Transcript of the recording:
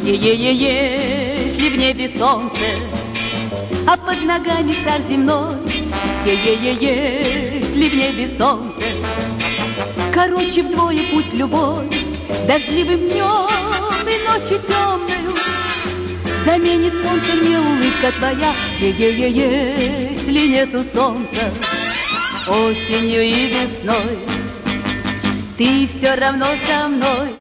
Если в небе солнце, а под ногами шар земной. Если в небе солнце, короче вдвое путь любой. Дождливым днем и ночью темную заменит солнце мне улыбка твоя. Если нету солнца осенью и весной, ты все равно со мной.